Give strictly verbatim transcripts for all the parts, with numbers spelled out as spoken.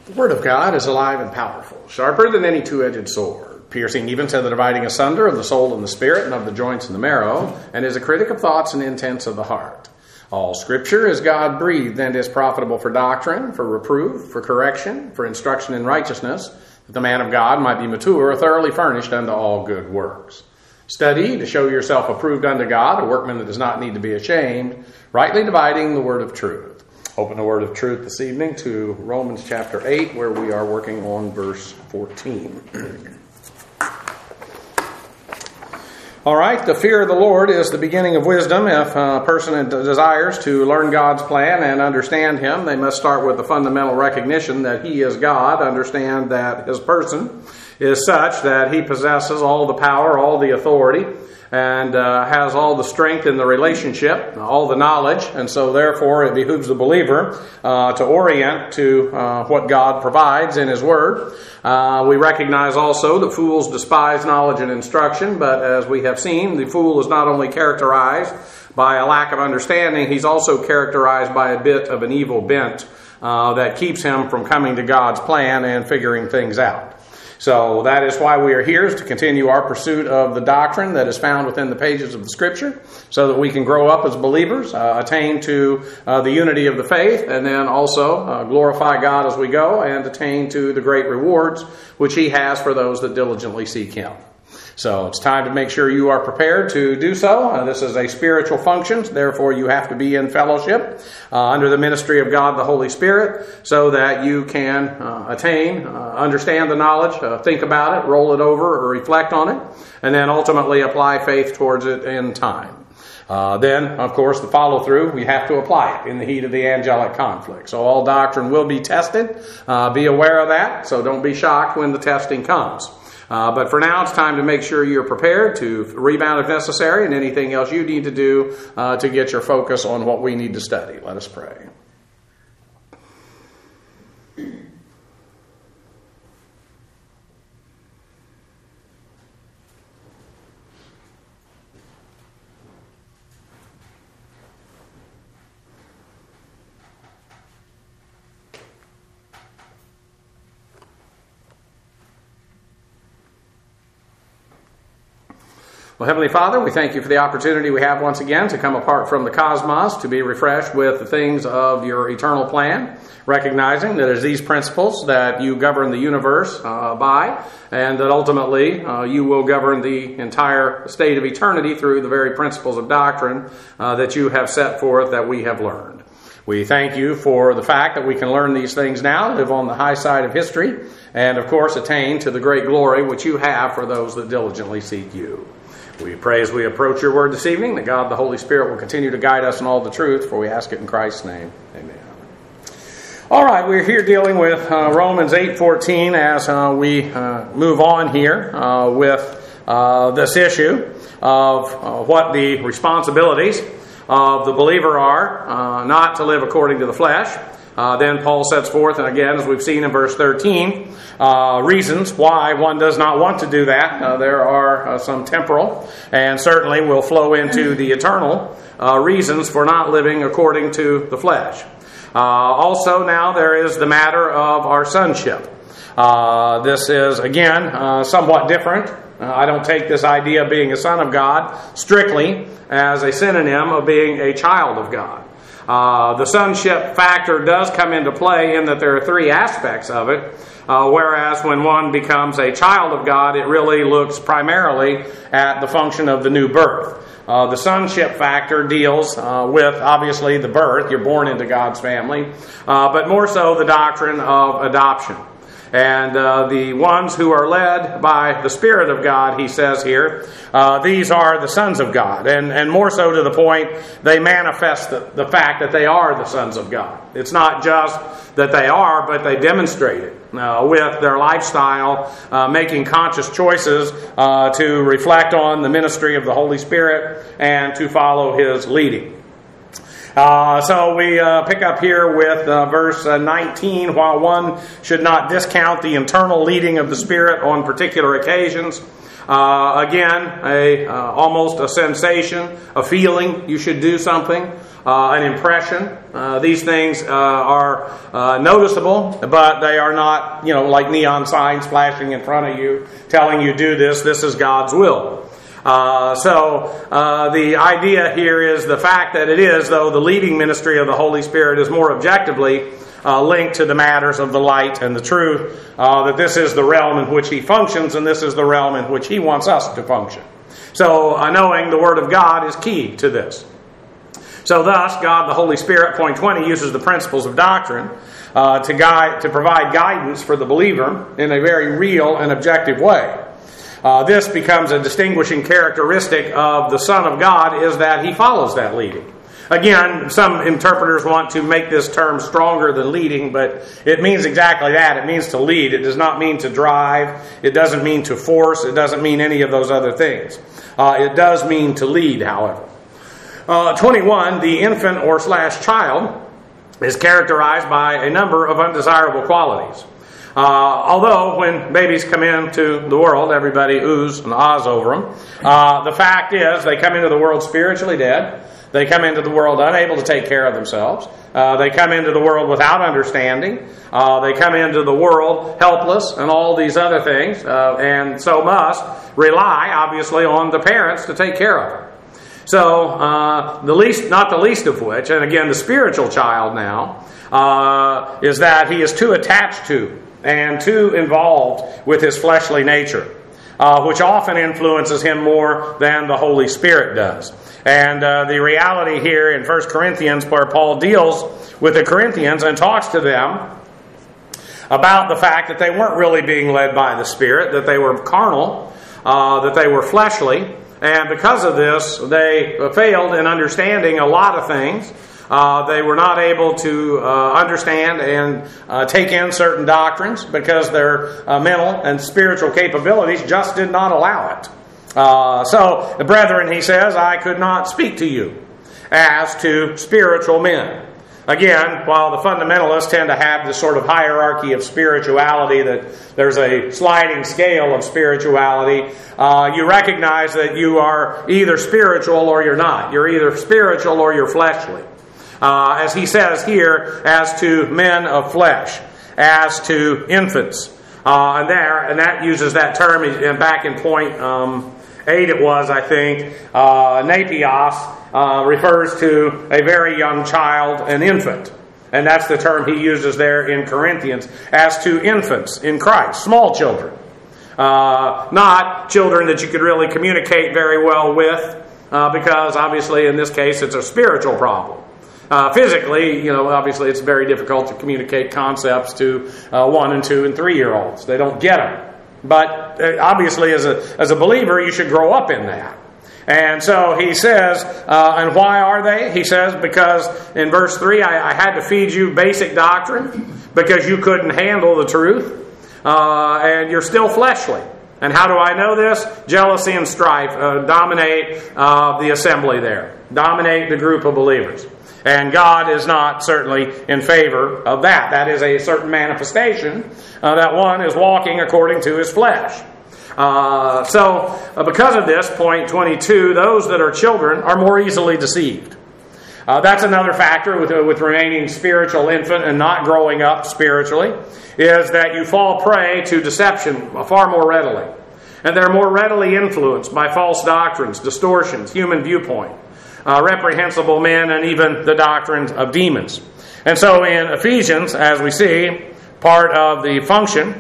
The Word of God is alive and powerful, sharper than any two-edged sword, piercing even to the dividing asunder of the soul and the spirit and of the joints and the marrow, and is a critic of thoughts and intents of the heart. All Scripture is God-breathed and is profitable for doctrine, for reproof, for correction, for instruction in righteousness, that the man of God might be mature, thoroughly furnished unto all good works. Study to show yourself approved unto God, a workman that does not need to be ashamed, rightly dividing the word of truth. Open the word of truth this evening to Romans chapter eight, where we are working on verse fourteen. All right, the fear of the Lord is the beginning of wisdom. If a person desires to learn God's plan and understand Him, they must start with the fundamental recognition that He is God, understand that His person is such that He possesses all the power, all the authority, and uh, has all the strength in the relationship, all the knowledge, and so therefore it behooves the believer uh, to orient to uh, what God provides in His Word. Uh, we recognize also that fools despise knowledge and instruction, but as we have seen, the fool is not only characterized by a lack of understanding, he's also characterized by a bit of an evil bent uh, that keeps him from coming to God's plan and figuring things out. So that is why we are here, is to continue our pursuit of the doctrine that is found within the pages of the Scripture, so that we can grow up as believers, uh, attain to uh, the unity of the faith, and then also uh, glorify God as we go, and attain to the great rewards which He has for those that diligently seek Him. So it's time to make sure you are prepared to do so. Uh, this is a spiritual function, therefore you have to be in fellowship uh, under the ministry of God the Holy Spirit, so that you can uh, attain, uh, understand the knowledge, uh, think about it, roll it over, or reflect on it, and then ultimately apply faith towards it in time. Uh, then, of course, the follow-through, we have to apply it in the heat of the angelic conflict. So all doctrine will be tested. Uh, be aware of that, so don't be shocked when the testing comes. Uh, but for now, it's time to make sure you're prepared to rebound if necessary, and anything else you need to do uh, to get your focus on what we need to study. Let us pray. Well, Heavenly Father, we thank You for the opportunity we have once again to come apart from the cosmos, to be refreshed with the things of Your eternal plan, recognizing that it's these principles that You govern the universe uh, by, and that ultimately uh, You will govern the entire state of eternity through the very principles of doctrine uh, that You have set forth that we have learned. We thank You for the fact that we can learn these things now, live on the high side of history, and of course attain to the great glory which You have for those that diligently seek You. We pray as we approach Your word this evening that God the Holy Spirit will continue to guide us in all the truth, for we ask it in Christ's name. Amen. All right, we're here dealing with uh, Romans eight fourteen as uh, we uh, move on here uh, with uh, this issue of uh, what the responsibilities of the believer are, uh, not to live according to the flesh. Uh, then Paul sets forth, and again, as we've seen in verse thirteen, uh, reasons why one does not want to do that. Uh, there are uh, some temporal, and certainly will flow into the eternal uh, reasons for not living according to the flesh. Uh, also now there is the matter of our sonship. Uh, this is, again, uh, somewhat different. Uh, I don't take this idea of being a son of God strictly as a synonym of being a child of God. Uh, the sonship factor does come into play in that there are three aspects of it, uh, whereas when one becomes a child of God, it really looks primarily at the function of the new birth. Uh, the sonship factor deals uh, with, obviously, the birth. You're born into God's family, uh, but more so the doctrine of adoption. And uh, the ones who are led by the Spirit of God, he says here, uh, these are the sons of God. And, and more so to the point, they manifest the, the fact that they are the sons of God. It's not just that they are, but they demonstrate it uh, with their lifestyle, uh, making conscious choices uh, to reflect on the ministry of the Holy Spirit and to follow His leading. Uh, so we uh, pick up here with uh, verse uh, nineteen. While one should not discount the internal leading of the Spirit on particular occasions, Uh, again, a uh, almost a sensation, a feeling you should do something, uh, an impression. Uh, these things uh, are uh, noticeable, but they are not, you know, like neon signs flashing in front of you, telling you do this. This is God's will. Uh, so uh, the idea here is the fact that it is, though, the leading ministry of the Holy Spirit is more objectively uh, linked to the matters of the light and the truth, uh, that this is the realm in which He functions, and this is the realm in which He wants us to function. So uh, knowing the Word of God is key to this. So thus, God, the Holy Spirit, point twenty, uses the principles of doctrine uh, to guide, to provide guidance for the believer in a very real and objective way. Uh, this becomes a distinguishing characteristic of the Son of God, is that He follows that leading. Again, some interpreters want to make this term stronger than leading, but it means exactly that. It means to lead. It does not mean to drive. It doesn't mean to force. It doesn't mean any of those other things. Uh, it does mean to lead, however. Uh, twenty-one, the infant or slash child is characterized by a number of undesirable qualities. Uh, although when babies come into the world, everybody oohs and ahs over them. Uh, the fact is they come into the world spiritually dead. They come into the world unable to take care of themselves. Uh, they come into the world without understanding. Uh, they come into the world helpless and all these other things. Uh, and so must rely, obviously, on the parents to take care of them. So, uh, the least, not the least of which, and again, the spiritual child now, uh, is that he is too attached to and too involved with his fleshly nature, uh, which often influences him more than the Holy Spirit does. And uh, the reality here in First Corinthians, where Paul deals with the Corinthians and talks to them about the fact that they weren't really being led by the Spirit, that they were carnal, uh, that they were fleshly, and because of this, they failed in understanding a lot of things. Uh, they were not able to uh, understand and uh, take in certain doctrines because their uh, mental and spiritual capabilities just did not allow it. Uh, so, the brethren, he says, I could not speak to you as to spiritual men. Again, while the fundamentalists tend to have this sort of hierarchy of spirituality, that there's a sliding scale of spirituality, uh, you recognize that you are either spiritual or you're not. You're either spiritual or you're fleshly. Uh, as he says here, as to men of flesh, as to infants. Uh, and there, and that uses that term, and back in point um, eight it was, I think, uh, napios, uh, refers to a very young child, an infant. And that's the term he uses there in Corinthians, as to infants in Christ, small children. Uh, not children that you could really communicate very well with, uh, because obviously in this case it's a spiritual problem. Uh, physically, you know, obviously it's very difficult to communicate concepts to uh, one and two and three year olds. They don't get them. But uh, obviously as a as a believer, you should grow up in that. And so he says, uh, and why are they? He says, because in verse three, I, I had to feed you basic doctrine because you couldn't handle the truth. Uh, and you're still fleshly. And how do I know this? Jealousy and strife uh, dominate uh, the assembly there. Dominate the group of believers. And God is not certainly in favor of that. That is a certain manifestation uh, that one is walking according to his flesh. Uh, so, uh, because of this, point twenty-two, those that are children are more easily deceived. Uh, that's another factor with, uh, with remaining spiritual infant and not growing up spiritually, is that you fall prey to deception far more readily. And they're more readily influenced by false doctrines, distortions, human viewpoint. Uh, reprehensible men, and even the doctrines of demons. And so in Ephesians, as we see, part of the function,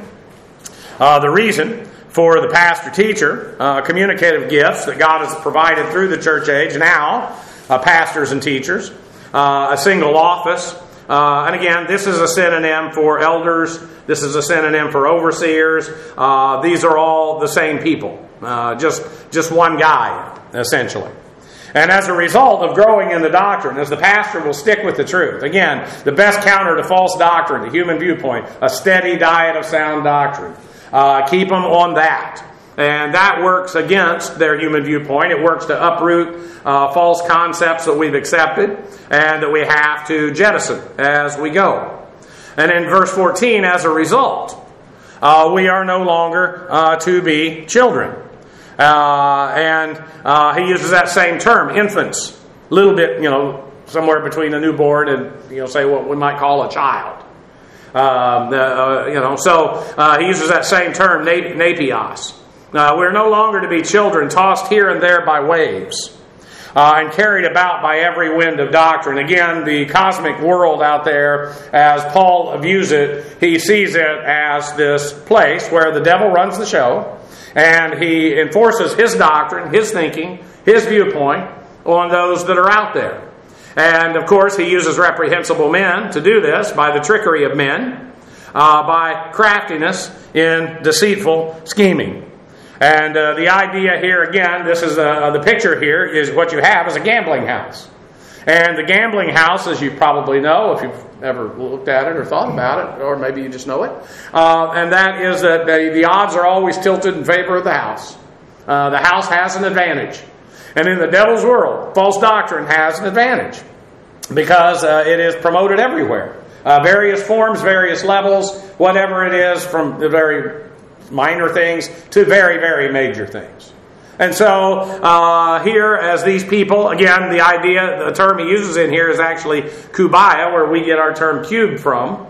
uh, the reason for the pastor-teacher, uh, communicative gifts that God has provided through the church age, now, uh, pastors and teachers, uh, a single office. Uh, and again, this is a synonym for elders. This is a synonym for overseers. Uh, these are all the same people. Uh, just, just one guy, essentially. And as a result of growing in the doctrine, as the pastor will stick with the truth. Again, the best counter to false doctrine, the human viewpoint, a steady diet of sound doctrine. Uh, keep them on that. And that works against their human viewpoint. It works to uproot uh, false concepts that we've accepted and that we have to jettison as we go. And in verse fourteen, as a result, uh, we are no longer uh, to be children. Uh, and uh, he uses that same term, infants. A little bit, you know, somewhere between a newborn and, you know, say what we might call a child. Um, uh, you know, so uh, he uses that same term, napios. Uh, we're no longer to be children tossed here and there by waves. Uh, and carried about by every wind of doctrine. Again, the cosmic world out there, as Paul views it, he sees it as this place where the devil runs the show, and he enforces his doctrine, his thinking, his viewpoint on those that are out there. And, of course, he uses reprehensible men to do this by the trickery of men, uh, by craftiness in deceitful scheming. And uh, the idea here, again, this is uh, the picture here, is what you have is a gambling house. And the gambling house, as you probably know, if you've ever looked at it or thought about it, or maybe you just know it, uh, and that is that the, the odds are always tilted in favor of the house. Uh, the house has an advantage. And in the devil's world, false doctrine has an advantage because uh, it is promoted everywhere. Uh, various forms, various levels, whatever it is, from the very minor things to very, very major things. And so uh, here, as these people, again, the idea, the term he uses in here is actually kubaya, where we get our term cube from.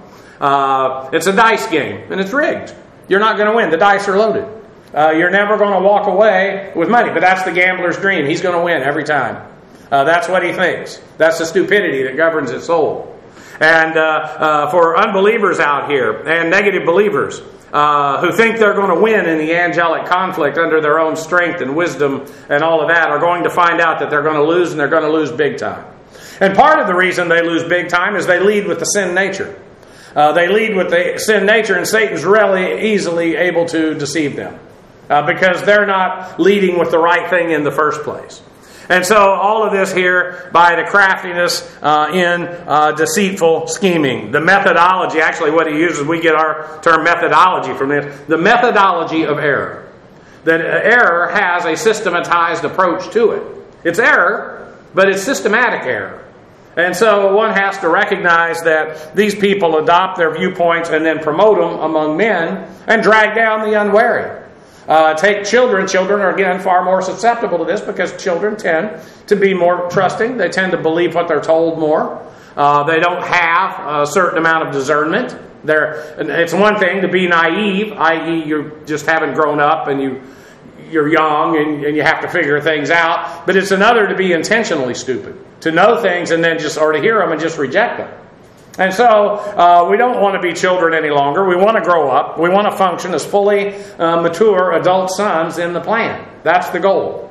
Uh, it's a dice game, and it's rigged. You're not going to win. The dice are loaded. Uh, you're never going to walk away with money, but that's the gambler's dream. He's going to win every time. Uh, that's what he thinks. That's the stupidity that governs his soul. And uh, uh, for unbelievers out here and negative believers, Uh, who think they're going to win in the angelic conflict under their own strength and wisdom and all of that, are going to find out that they're going to lose, and they're going to lose big time. And part of the reason they lose big time is they lead with the sin nature. Uh, they lead with the sin nature, and Satan's really easily able to deceive them uh, because they're not leading with the right thing in the first place. And so all of this here by the craftiness uh, in uh, deceitful scheming. The methodology, actually what he uses, we get our term methodology from this. The methodology of error. That error has a systematized approach to it. It's error, but it's systematic error. And so one has to recognize that these people adopt their viewpoints and then promote them among men and drag down the unwary. Uh, take children. Children are, again, far more susceptible to this because children tend to be more trusting. They tend to believe what they're told more. Uh, they don't have a certain amount of discernment. They're, it's one thing to be naive, that is you just haven't grown up and you, you're young and, and you have to figure things out. But it's another to be intentionally stupid, to know things and then just, or to hear them and just reject them. And so uh, we don't want to be children any longer. We want to grow up. We want to function as fully uh, mature adult sons in the plan. That's the goal.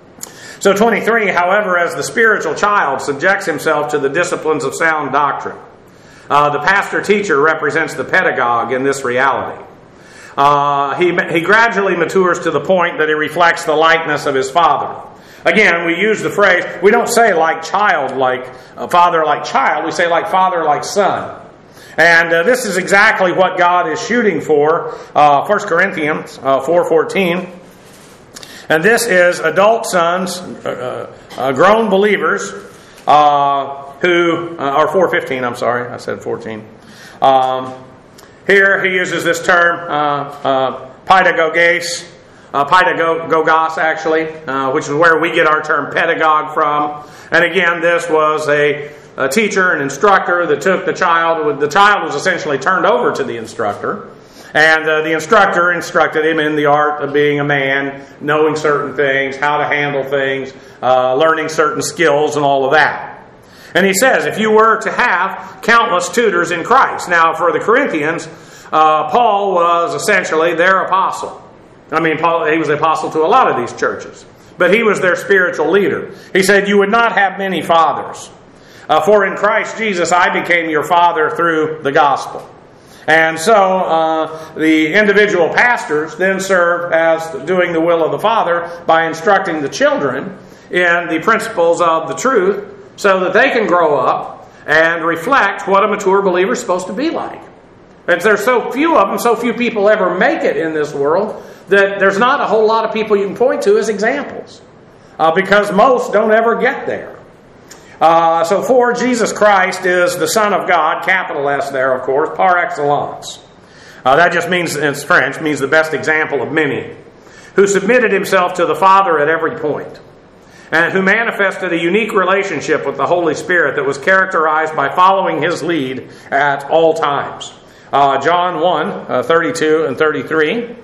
So twenty-three, however, as the spiritual child subjects himself to the disciplines of sound doctrine. Uh, the pastor-teacher represents the pedagogue in this reality. Uh, he, he gradually matures to the point that he reflects the likeness of his father. Again, we use the phrase, we don't say like child, like uh, father, like child. We say like father, like son. And uh, this is exactly what God is shooting for. Uh, First Corinthians uh, four fourteen. And this is adult sons, uh, uh, grown believers, uh, who, uh, or four fifteen, I'm sorry, I said fourteen. Um, here he uses this term, uh, uh, pedagoges. Uh, pedagogos, actually, uh, which is where we get our term pedagogue from. And again, this was a, a teacher, an instructor that took the child. The child was essentially turned over to the instructor. And uh, the instructor instructed him in the art of being a man, knowing certain things, how to handle things, uh, learning certain skills and all of that. And he says, if you were to have countless tutors in Christ. Now, for the Corinthians, uh, Paul was essentially their apostle. I mean, Paul, he was the apostle to a lot of these churches. But he was their spiritual leader. He said, you would not have many fathers. Uh, for in Christ Jesus I became your father through the gospel. And so uh, the individual pastors then serve as doing the will of the Father by instructing the children in the principles of the truth so that they can grow up and reflect what a mature believer is supposed to be like. And there's so few of them, so few people ever make it in this world, that there's not a whole lot of people you can point to as examples. Uh, because most don't ever get there. Uh, so for Jesus Christ is the Son of God, capital S there, of course, par excellence. Uh, that just means, it's French, means the best example of many. who submitted himself to the Father at every point, and who manifested a unique relationship with the Holy Spirit that was characterized by following his lead at all times. Uh, John one, uh, thirty-two and thirty-three.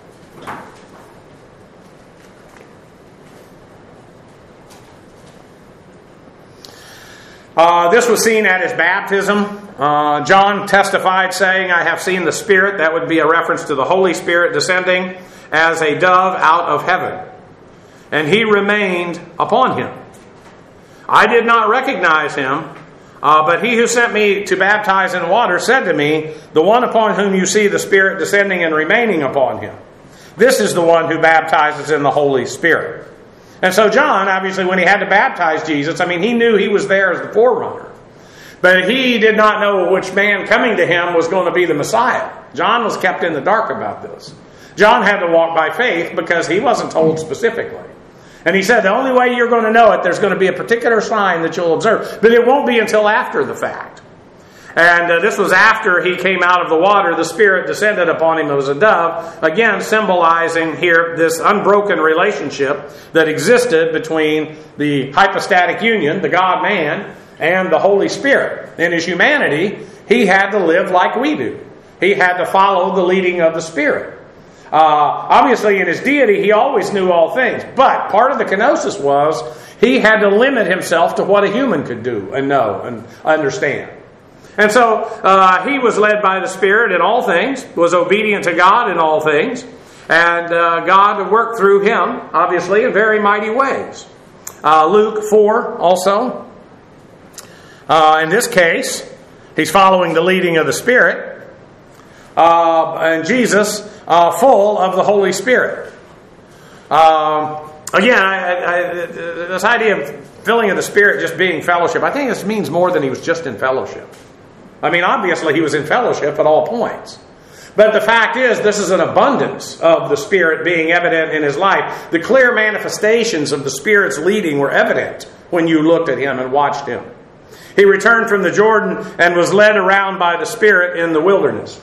Uh, this was seen at his baptism. Uh, John testified saying, I have seen the Spirit. That would be a reference to the Holy Spirit descending as a dove out of heaven. And he remained upon him. I did not recognize him, uh, but he who sent me to baptize in water said to me, the one upon whom you see the Spirit descending and remaining upon him, this is the one who baptizes in the Holy Spirit. And so John, obviously, when he had to baptize Jesus, I mean, he knew he was there as the forerunner. But he did not know which man coming to him was going to be the Messiah. John was kept in the dark about this. John had to walk by faith because he wasn't told specifically. And he said, the only way you're going to know it, there's going to be a particular sign that you'll observe. But it won't be until after the fact. And uh, this was after he came out of the water. The Spirit descended upon him as a dove. Again, symbolizing here this unbroken relationship that existed between the hypostatic union, the God-man, and the Holy Spirit. In his humanity, he had to live like we do. He had to follow the leading of the Spirit. Uh, obviously, in his deity, he always knew all things. But part of the kenosis was he had to limit himself to what a human could do and know and understand. And so uh, he was led by the Spirit in all things, was obedient to God in all things, and uh, God worked through him, obviously, in very mighty ways. Uh, Luke four also. Uh, in this case, he's following the leading of the Spirit, uh, and Jesus uh, full of the Holy Spirit. Um, again, I, I, this idea of filling of the Spirit just being fellowship, I think this means more than he was just in fellowship. I mean, obviously he was in fellowship at all points. But the fact is, this is an abundance of the Spirit being evident in his life. The clear manifestations of the Spirit's leading were evident when you looked at him and watched him. He returned from the Jordan and was led around by the Spirit in the wilderness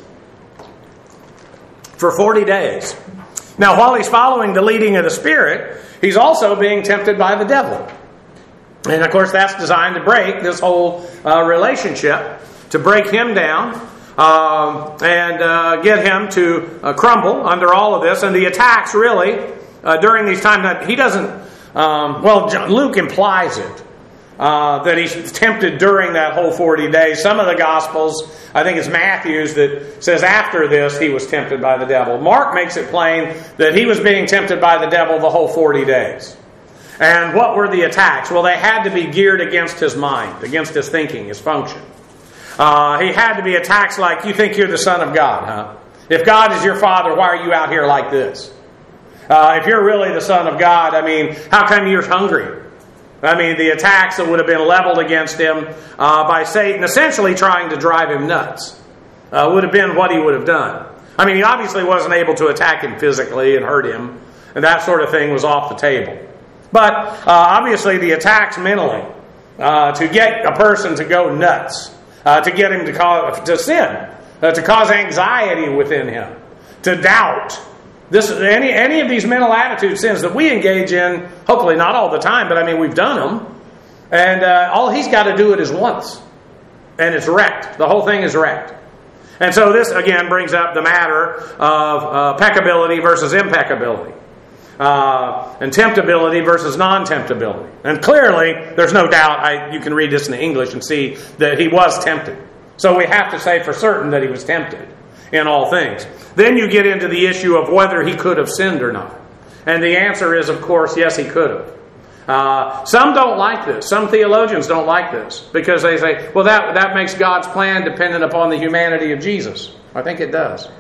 for forty days. Now, while he's following the leading of the Spirit, he's also being tempted by the devil. And, of course, that's designed to break this whole uh, relationship, to break him down um, and uh, get him to uh, crumble under all of this. And the attacks, really, uh, during these times, that he doesn't, um, well, John, Luke implies it, uh, that he's tempted during that whole forty days. Some of the Gospels, I think it's Matthew's, that says after this he was tempted by the devil. Mark makes it plain that he was being tempted by the devil the whole forty days. And what were the attacks? Well, they had to be geared against his mind, against his thinking, his function. Uh, he had to be attacks like, you think you're the Son of God, huh? If God is your Father, why are you out here like this? Uh, if you're really the Son of God, I mean, how come you're hungry? I mean, the attacks that would have been leveled against him uh, by Satan, essentially trying to drive him nuts, uh, would have been what he would have done. I mean, he obviously wasn't able to attack him physically and hurt him, and that sort of thing was off the table. But uh, obviously the attacks mentally, uh, to get a person to go nuts, Uh, to get him to, cause, to sin, uh, to cause anxiety within him, to doubt. This any any of these mental attitude sins that we engage in, hopefully not all the time, but I mean we've done them, and uh, all he's got to do it is once, and it's wrecked. The whole thing is wrecked. And so this again brings up the matter of uh, peccability versus impeccability. Uh, and temptability versus non-temptability. And clearly, there's no doubt, I, you can read this in the English and see that he was tempted. So we have to say for certain that he was tempted in all things. Then you get into the issue of whether he could have sinned or not. And the answer is, of course, yes, he could have. Uh, some don't like this. Some theologians don't like this because they say, well, that, that makes God's plan dependent upon the humanity of Jesus. I think it does.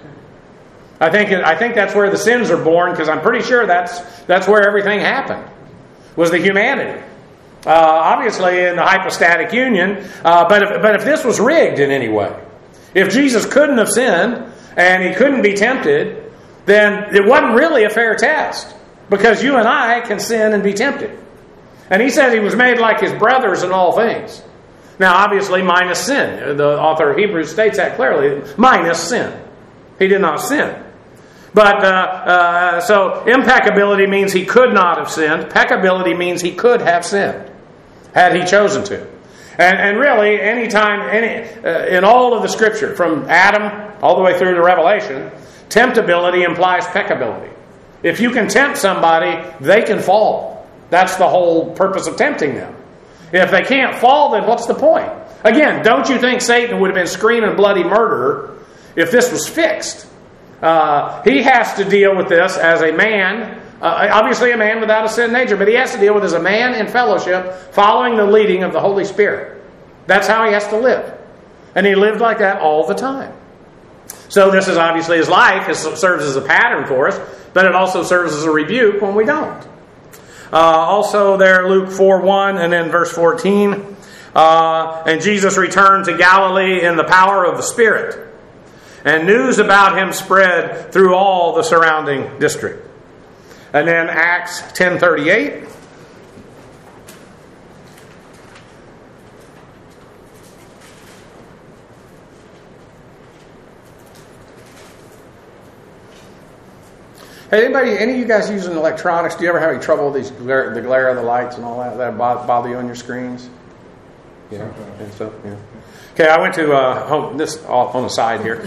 I think I think that's where the sins are born, because I'm pretty sure that's that's where everything happened, was the humanity. Uh, obviously in the hypostatic union, uh, but if, but if this was rigged in any way, if Jesus couldn't have sinned and he couldn't be tempted, then it wasn't really a fair test, because you and I can sin and be tempted. And he says he was made like his brothers in all things. Now, obviously, minus sin. The author of Hebrews states that clearly, minus sin. He did not sin. But, uh, uh, so impeccability means he could not have sinned. Peccability means he could have sinned, had he chosen to. And, and really, anytime, any, uh, in all of the Scripture, from Adam all the way through to Revelation, temptability implies peccability. If you can tempt somebody, they can fall. That's the whole purpose of tempting them. If they can't fall, then what's the point? Again, don't you think Satan would have been screaming bloody murder if this was fixed? Uh, he has to deal with this as a man, uh, obviously a man without a sin nature, but he has to deal with it as a man in fellowship, following the leading of the Holy Spirit. That's how he has to live. And he lived like that all the time. So this is obviously his life. It serves as a pattern for us, but it also serves as a rebuke when we don't. Uh, also there, Luke four one and then verse fourteen. Uh, and Jesus returned to Galilee in the power of the Spirit. And news about him spread through all the surrounding district. And then Acts ten thirty-eight. Hey, anybody, any of you guys using electronics? Do you ever have any trouble with these glare, the glare of the lights and all that? That bother you on your screens? Yeah, and so yeah. Okay, I went to uh, home, this on the side here.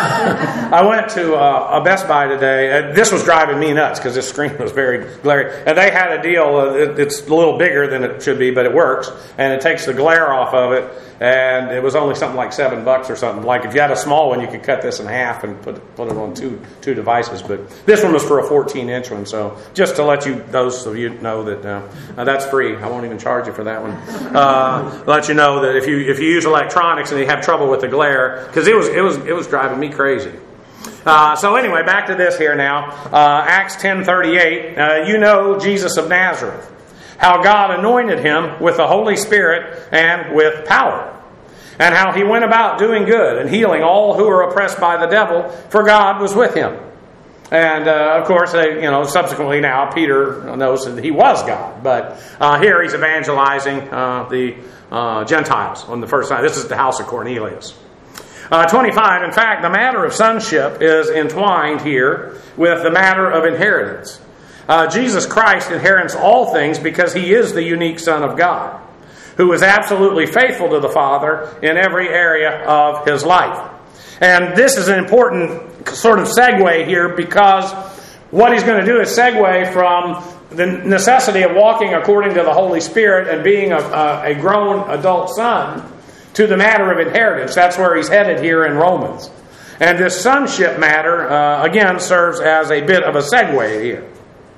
I went to uh, a Best Buy today. Uh, this was driving me nuts because this screen was very glary. And they had a deal. Uh, it, it's a little bigger than it should be, but it works. And it takes the glare off of it. And it was only something like seven bucks or something. Like if you had a small one, you could cut this in half and put put it on two two devices. But this one was for a fourteen inch one. So just to let you, those of you know that uh, uh, that's free. I won't even charge you for that one. Uh, let you know that if you if you use electronics and you have trouble with the glare, because it was it was it was driving me crazy. Uh, so anyway, back to this here now. Uh, Acts ten thirty-eight. Uh, you know Jesus of Nazareth, how God anointed him with the Holy Spirit and with power, and how he went about doing good and healing all who were oppressed by the devil, for God was with him. And uh, of course, they, you know, subsequently now Peter knows that he was God, but uh, here he's evangelizing uh, the uh, Gentiles on the first time. This is the house of Cornelius. Uh, twenty-five. In fact, the matter of sonship is entwined here with the matter of inheritance. Uh, Jesus Christ inherits all things because he is the unique Son of God, who is absolutely faithful to the Father in every area of his life. And this is an important sort of segue here, because what he's going to do is segue from the necessity of walking according to the Holy Spirit and being a, a, a grown adult son to the matter of inheritance. That's where he's headed here in Romans. And this sonship matter, uh, again, serves as a bit of a segue here.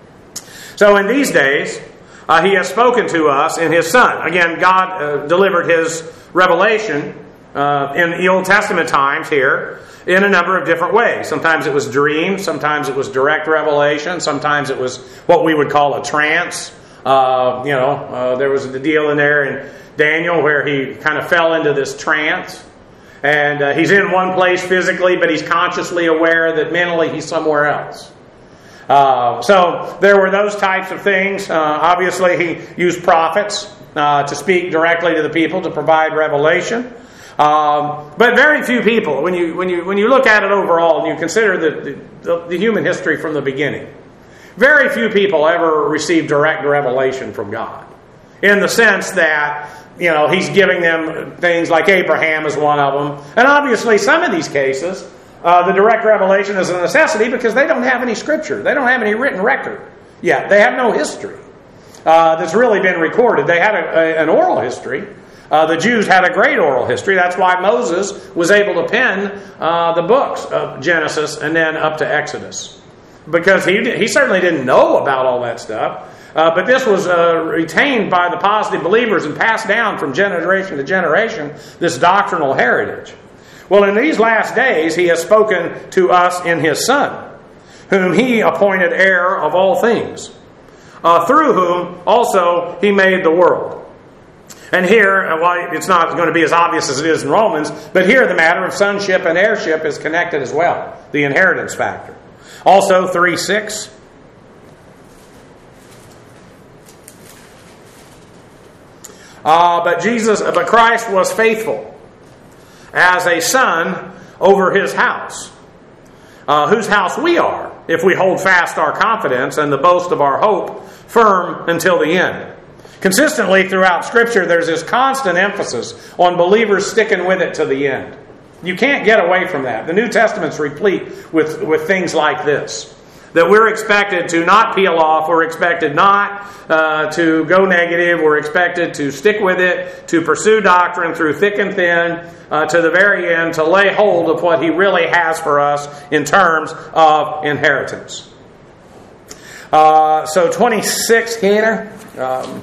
So in these days, uh, he has spoken to us in his Son. Again, God uh, delivered his revelation uh, in the Old Testament times here in a number of different ways. Sometimes it was dreams, sometimes it was direct revelation, sometimes it was what we would call a trance. Uh, you know, uh, there was the deal in there in Daniel where he kind of fell into this trance. And uh, he's in one place physically, but he's consciously aware that mentally he's somewhere else. Uh, so there were those types of things. Uh, obviously, he used prophets uh, to speak directly to the people, to provide revelation. Um, but very few people, when you when you when you look at it overall and you consider the, the, the human history from the beginning, very few people ever received direct revelation from God, in the sense that, you know, he's giving them things like Abraham is one of them, and obviously some of these cases. Uh, the direct revelation is a necessity because they don't have any scripture. They don't have any written record yet. They have no history uh, that's really been recorded. They had a, a, an oral history. Uh, the Jews had a great oral history. That's why Moses was able to pen uh, the books of Genesis and then up to Exodus. Because he, he certainly didn't know about all that stuff. Uh, but this was uh, retained by the positive believers and passed down from generation to generation, this doctrinal heritage. Well, in these last days, he has spoken to us in his Son, whom he appointed heir of all things, uh, through whom also he made the world. And here, well, it's not going to be as obvious as it is in Romans, but here the matter of sonship and heirship is connected as well, the inheritance factor. Also, three six. Uh, but Jesus, but Christ was faithful as a son over his house. uh, whose house we are, if we hold fast our confidence and the boast of our hope firm until the end. Consistently throughout Scripture, there's this constant emphasis on believers sticking with it to the end. You can't get away from that. The New Testament's replete with, with things like this. That we're expected to not peel off, we're expected not uh, to go negative, we're expected to stick with it, to pursue doctrine through thick and thin, uh, to the very end, to lay hold of what He really has for us in terms of inheritance. Uh, so twenty-six, Hannah. Um,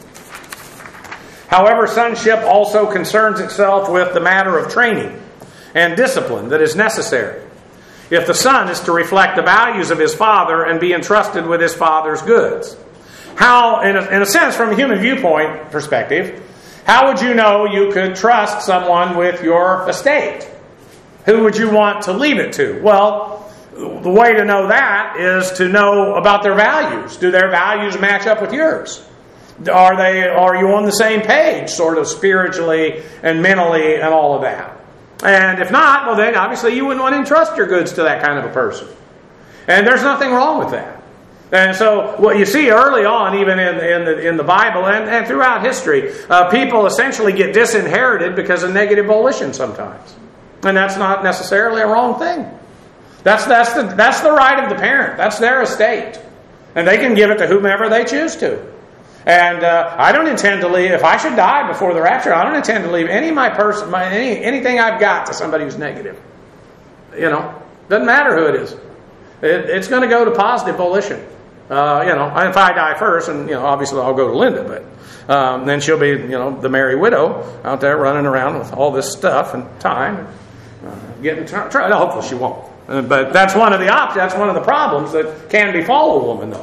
However, sonship also concerns itself with the matter of training and discipline that is necessary if the son is to reflect the values of his father and be entrusted with his father's goods. How, in a, in a sense, from a human viewpoint perspective, how would you know you could trust someone with your estate? Who would you want to leave it to? Well, the way to know that is to know about their values. Do their values match up with yours? Are they? Are you on the same page, sort of spiritually and mentally and all of that? And if not, well then obviously you wouldn't want to entrust your goods to that kind of a person. And there's nothing wrong with that. And so what you see early on, even in, in, the, in the Bible and, and throughout history, uh, people essentially get disinherited because of negative volition sometimes. And that's not necessarily a wrong thing. That's, that's, the, that's the right of the parent. That's their estate. And they can give it to whomever they choose to. And uh, I don't intend to leave, if I should die before the rapture, I don't intend to leave any of my person, my, any, anything I've got to somebody who's negative. You know, doesn't matter who it is. It, it's going to go to positive volition. Uh, you know, if I die first, and you know, obviously I'll go to Linda, but um, then she'll be, you know, the merry widow out there running around with all this stuff and time, and uh, getting trouble. Tr- no, hopefully she won't. Uh, but that's one of the op- That's one of the problems that can befall a woman, though.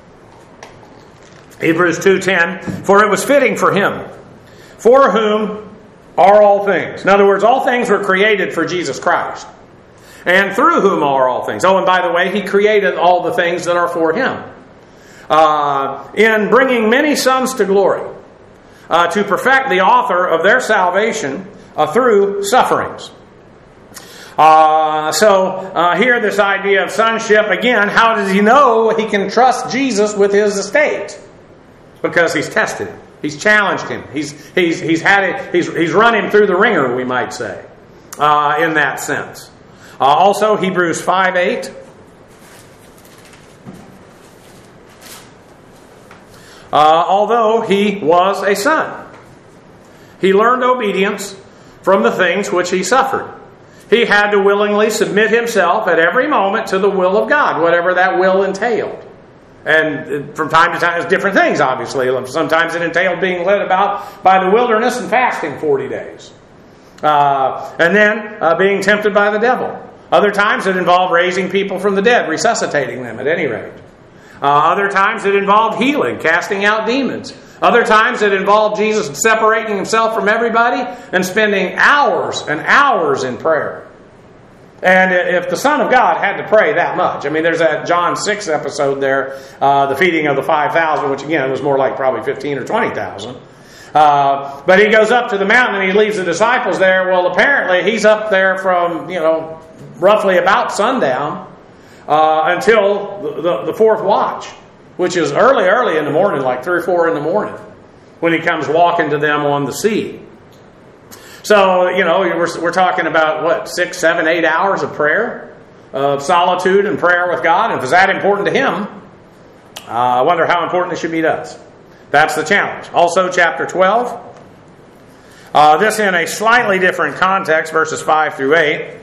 Hebrews two ten, for it was fitting for him, for whom are all things. In other words, all things were created for Jesus Christ, and through whom are all things. Oh, and by the way, He created all the things that are for Him. Uh, in bringing many sons to glory, uh, to perfect the author of their salvation uh, through sufferings. Uh, so uh, here this idea of sonship, again, how does he know he can trust Jesus with his estate? Because he's tested him. He's challenged him. He's he's he's had it. He's he's run him through the ringer, we might say, uh, in that sense. Uh, also, Hebrews five eight. Uh, although he was a son, he learned obedience from the things which he suffered. He had to willingly submit himself at every moment to the will of God, whatever that will entailed. And from time to time, it's different things, obviously. Sometimes it entailed being led about by the wilderness and fasting forty days. Uh, and then uh, being tempted by the devil. Other times it involved raising people from the dead, resuscitating them at any rate. Uh, other times it involved healing, casting out demons. Other times it involved Jesus separating himself from everybody and spending hours and hours in prayer. And if the Son of God had to pray that much, I mean, there's that John six episode there, uh, the feeding of the five thousand, which again was more like probably fifteen or twenty thousand. Uh, but he goes up to the mountain and he leaves the disciples there. Well, apparently he's up there from, you know, roughly about sundown uh, until the, the, the fourth watch, which is early, early in the morning, like three or four in the morning, when he comes walking to them on the sea. So, you know, we're, we're talking about, what, six, seven, eight hours of prayer, of solitude and prayer with God. And if it's that important to him, uh, I wonder how important it should be to us. That's the challenge. Also, chapter twelve. Uh, this in a slightly different context, verses five through eight.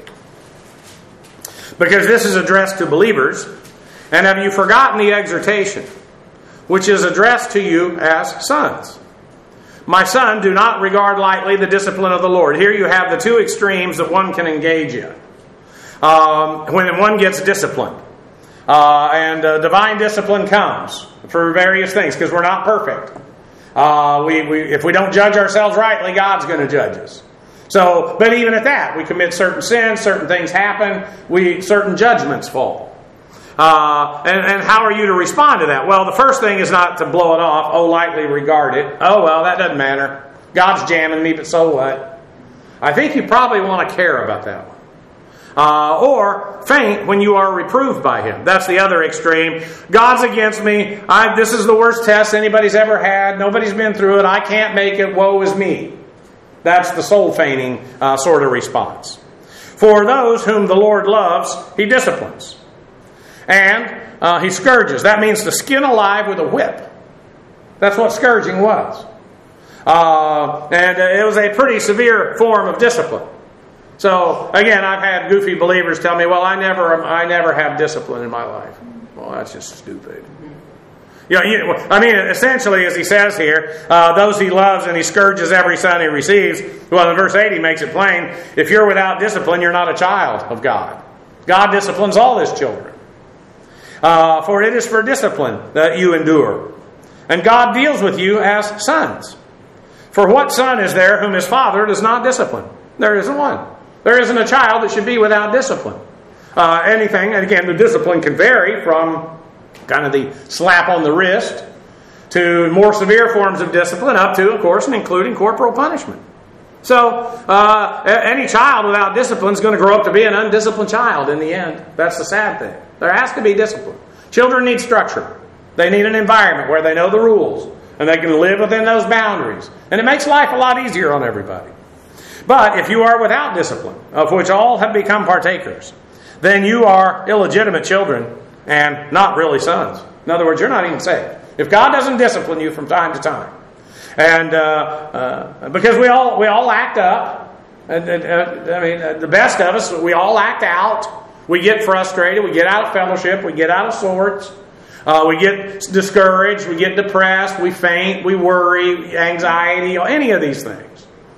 Because this is addressed to believers. And have you forgotten the exhortation, which is addressed to you as sons? My son, do not regard lightly the discipline of the Lord. Here you have the two extremes that one can engage in. Um, when one gets disciplined. Uh, and uh, divine discipline comes for various things, because we're not perfect. Uh, we, we, if we don't judge ourselves rightly, God's going to judge us. So, but even at that, we commit certain sins, certain things happen, we certain judgments fall. Uh, and, and how are you to respond to that? Well, the first thing is not to blow it off. Oh, lightly regard it. Oh, well, that doesn't matter. God's jamming me, but so what? I think you probably want to care about that one. Uh, or faint when you are reproved by him. That's the other extreme. God's against me. I, this is the worst test anybody's ever had. Nobody's been through it. I can't make it. Woe is me. That's the soul fainting uh, sort of response. For those whom the Lord loves, he disciplines. And uh, he scourges. That means to skin alive with a whip. That's what scourging was. Uh, and uh, it was a pretty severe form of discipline. So, again, I've had goofy believers tell me, well, I never I never have discipline in my life. Well, that's just stupid. You know, you, I mean, essentially, as he says here, uh, those he loves and he scourges every son he receives. Well, in verse eight, he makes it plain. If you're without discipline, you're not a child of God. God disciplines all his children. Uh, for it is for discipline that you endure. And God deals with you as sons. For what son is there whom his father does not discipline? There isn't one. There isn't a child that should be without discipline. Uh, anything, and again, the discipline can vary from kind of the slap on the wrist to more severe forms of discipline, up to, of course, and including corporal punishment. So, uh, any child without discipline is going to grow up to be an undisciplined child in the end. That's the sad thing. There has to be discipline. Children need structure. They need an environment where they know the rules and they can live within those boundaries. And it makes life a lot easier on everybody. But if you are without discipline, of which all have become partakers, then you are illegitimate children and not really sons. In other words, you're not even saved. If God doesn't discipline you from time to time, and uh, uh, because we all we all act up, and, and, uh, I mean, uh, the best of us, we all act out. We get frustrated. We get out of fellowship. We get out of sorts. Uh, we get discouraged. We get depressed. We faint. We worry. Anxiety. Any of these things.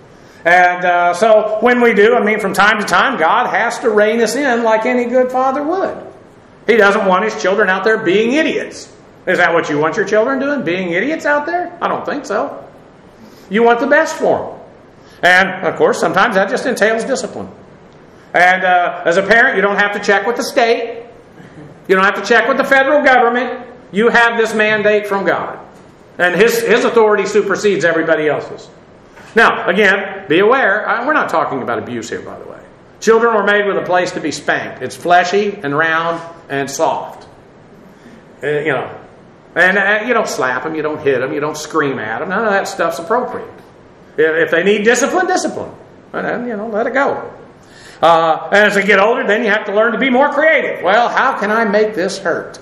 And uh, so when we do, I mean, from time to time, God has to rein us in like any good father would. He doesn't want his children out there being idiots. Is that what you want your children doing? Being idiots out there? I don't think so. You want the best for them. And, of course, sometimes that just entails discipline. And uh, as a parent, you don't have to check with the state. You don't have to check with the federal government. You have this mandate from God. And his, his authority supersedes everybody else's. Now, again, be aware, we're not talking about abuse here, by the way. Children were made with a place to be spanked. It's fleshy and round and soft. Uh, you know, and uh, you don't slap them, you don't hit them, you don't scream at them. None of that stuff's appropriate. If, if they need discipline, discipline. And then, you know, let it go. Uh, and as they get older, then you have to learn to be more creative. Well, how can I make this hurt?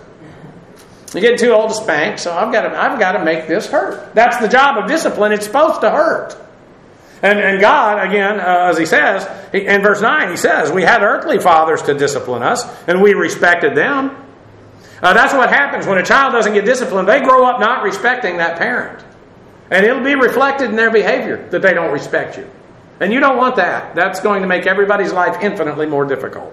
You get too old to spank, so I've got to, I've got to make this hurt. That's the job of discipline. It's supposed to hurt. And, and God, again, uh, as he says, he, in verse nine, he says, we had earthly fathers to discipline us, and we respected them. Uh, that's what happens when a child doesn't get disciplined. They grow up not respecting that parent. And it'll be reflected in their behavior that they don't respect you. And you don't want that. That's going to make everybody's life infinitely more difficult.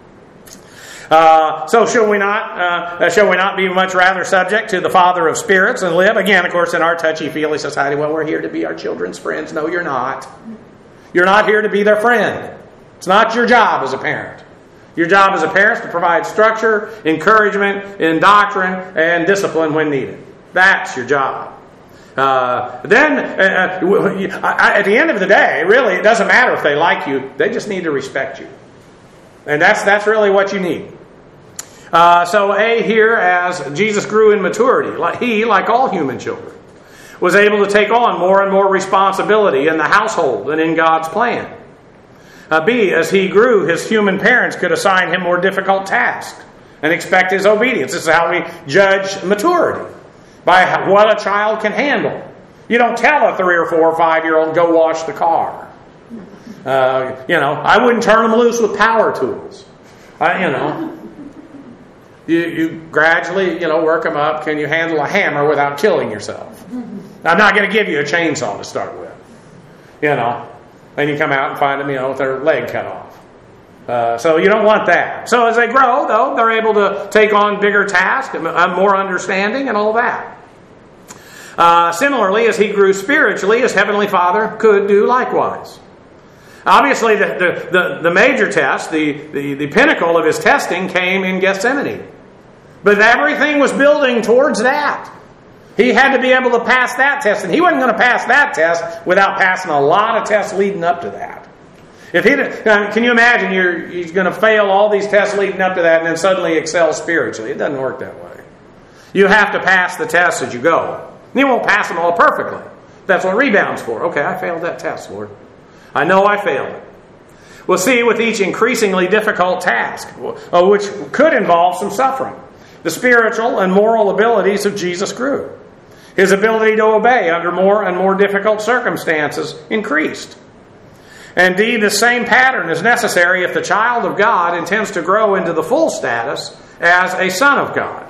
Uh, so shall we not uh, shall we not be much rather subject to the Father of spirits and live? Again, of course, in our touchy-feely society, well, we're here to be our children's friends. No, you're not. You're not here to be their friend. It's not your job as a parent. Your job as a parent is to provide structure, encouragement, in doctrine, and discipline when needed. That's your job. Uh, then, uh, at the end of the day, really, it doesn't matter if they like you. They just need to respect you. And that's that's really what you need. Uh, so A here, as Jesus grew in maturity, like he, like all human children, was able to take on more and more responsibility in the household and in God's plan. Uh, B, as he grew, his human parents could assign him more difficult tasks and expect his obedience. This is how we judge maturity, by what a child can handle. You don't tell a three or four or five year old, go wash the car. Uh, you know, I wouldn't turn them loose with power tools. Uh, you know, you, you gradually, you know, work them up. Can you handle a hammer without killing yourself? I'm not going to give you a chainsaw to start with. You know, then you come out and find them, you know, with their leg cut off. Uh, so you don't want that. So as they grow, though, they're able to take on bigger tasks, and more understanding, and all that. Uh, similarly, as he grew spiritually, his Heavenly Father could do likewise. Obviously, the, the, the, the major test, the, the, the pinnacle of his testing came in Gethsemane. But everything was building towards that. He had to be able to pass that test. And he wasn't going to pass that test without passing a lot of tests leading up to that. If he, can you imagine you're, he's going to fail all these tests leading up to that and then suddenly excel spiritually? It doesn't work that way. You have to pass the tests as you go. You won't pass them all perfectly. That's what rebound's for. Okay, I failed that test, Lord. I know I failed it. We'll see with each increasingly difficult task, which could involve some suffering, the spiritual and moral abilities of Jesus grew. His ability to obey under more and more difficult circumstances increased. Indeed, the same pattern is necessary if the child of God intends to grow into the full status as a son of God.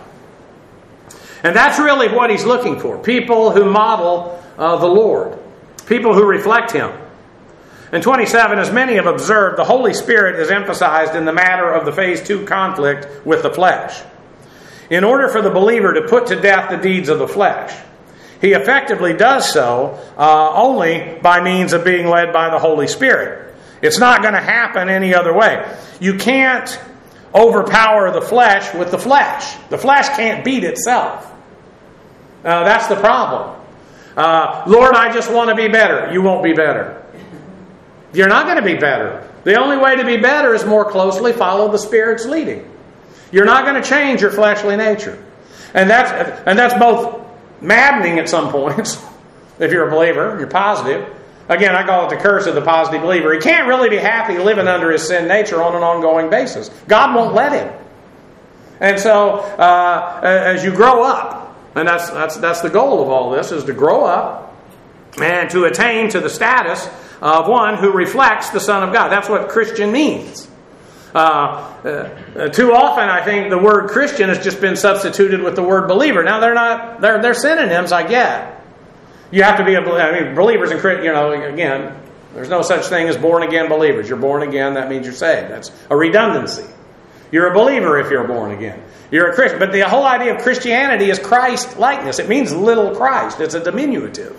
And that's really what he's looking for. People who model uh, the Lord. People who reflect Him. In twenty-seven, as many have observed, the Holy Spirit is emphasized in the matter of the phase two conflict with the flesh. In order for the believer to put to death the deeds of the flesh, he effectively does so uh, only by means of being led by the Holy Spirit. It's not going to happen any other way. You can't overpower the flesh with the flesh. The flesh can't beat itself. Uh, that's the problem. Uh, Lord, I just want to be better. You won't be better. You're not going to be better. The only way to be better is more closely follow the Spirit's leading. You're not going to change your fleshly nature. And that's, and that's both maddening at some points, if you're a believer, you're positive. Again, I call it the curse of the positive believer. He can't really be happy living under his sin nature on an ongoing basis. God won't let him. And so, uh, as you grow up, and that's, that's, that's the goal of all this, is to grow up and to attain to the status of one who reflects the Son of God. That's what Christian means. Uh, uh, too often, I think the word Christian has just been substituted with the word believer. Now, they're not; they're they're synonyms. I get. You have to be a I mean, believers and you know. Again, there's no such thing as born again believers. You're born again. That means you're saved. That's a redundancy. You're a believer if you're born again. You're a Christian. But the whole idea of Christianity is Christ likeness. It means little Christ. It's a diminutive,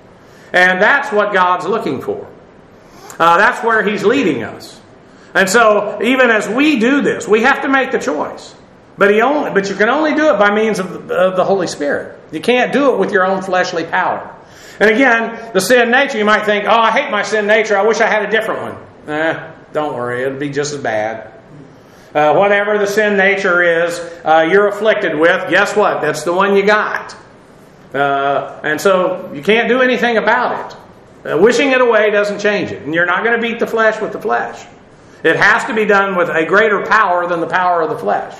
and that's what God's looking for. Uh, that's where He's leading us. And so, even as we do this, we have to make the choice. But he only, but you can only do it by means of the, of the Holy Spirit. You can't do it with your own fleshly power. And again, the sin nature, you might think, oh, I hate my sin nature. I wish I had a different one. Eh, don't worry. It'll be just as bad. Uh, whatever the sin nature is uh, you're afflicted with, guess what? That's the one you got. Uh, and so, you can't do anything about it. Uh, wishing it away doesn't change it. And you're not going to beat the flesh with the flesh. It has to be done with a greater power than the power of the flesh.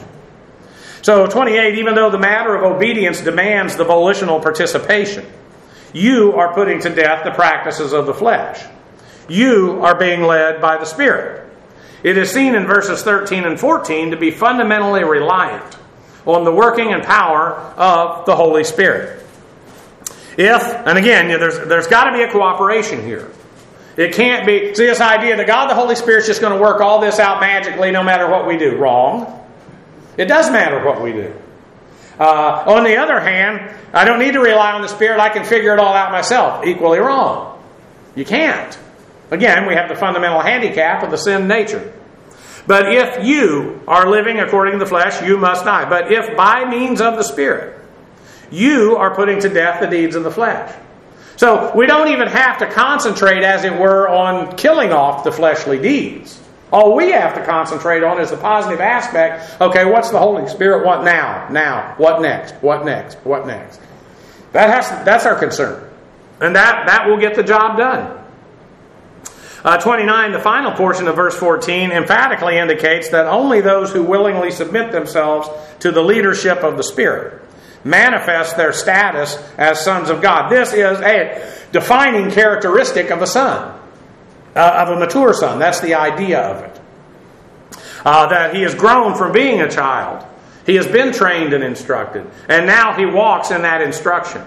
So twenty-eight, even though the matter of obedience demands the volitional participation, you are putting to death the practices of the flesh. You are being led by the Spirit. It is seen in verses thirteen and fourteen to be fundamentally reliant on the working and power of the Holy Spirit. If, and again, there's, there's got to be a cooperation here. It can't be, see this idea that God the Holy Spirit's just going to work all this out magically no matter what we do. Wrong. It does matter what we do. Uh, on the other hand, I don't need to rely on the Spirit. I can figure it all out myself. Equally wrong. You can't. Again, we have the fundamental handicap of the sin nature. But if you are living according to the flesh, you must die. But if by means of the Spirit, you are putting to death the deeds of the flesh. So we don't even have to concentrate, as it were, on killing off the fleshly deeds. All we have to concentrate on is the positive aspect. Okay, what's the Holy Spirit want now? Now. What next? What next? What next? That has to, that's our concern. And that, that will get the job done. Uh, twenty-nine, the final portion of verse fourteen, emphatically indicates that only those who willingly submit themselves to the leadership of the Spirit manifest their status as sons of God. This is a defining characteristic of a son, uh, of a mature son. That's the idea of it. Uh, that he has grown from being a child. He has been trained and instructed. And now he walks in that instruction.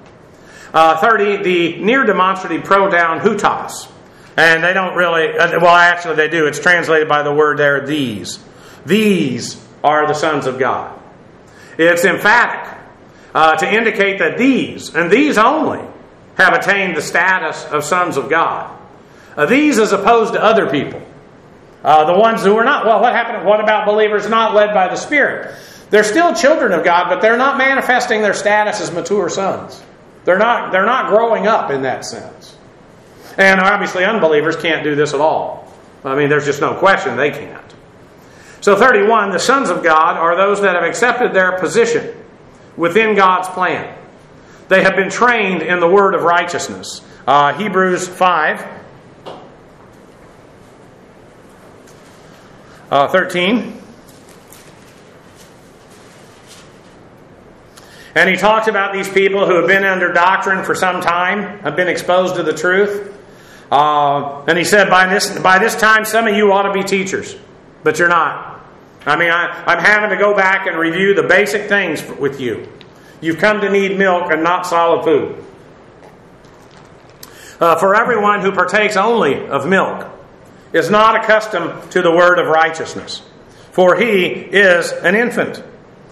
Uh, thirty, the near demonstrative pronoun hutos. And they don't really, well actually they do. It's translated by the word there, these. These are the sons of God. It's emphatic. Uh, to indicate that these, and these only, have attained the status of sons of God. Uh, these as opposed to other people. Uh, the ones who are not, well, what happened? What about believers not led by the Spirit? They're still children of God, but they're not manifesting their status as mature sons. They're not, they're not growing up in that sense. And obviously unbelievers can't do this at all. I mean, there's just no question they can't. So thirty-one, the sons of God are those that have accepted their position within God's plan. They have been trained in the word of righteousness. Uh, Hebrews five, uh, thirteen. And he talks about these people who have been under doctrine for some time, have been exposed to the truth. Uh, and he said, by this by this time, some of you ought to be teachers, but you're not. I mean, I, I'm having to go back and review the basic things with you. You've come to need milk and not solid food. Uh, for everyone who partakes only of milk is not accustomed to the word of righteousness, for he is an infant.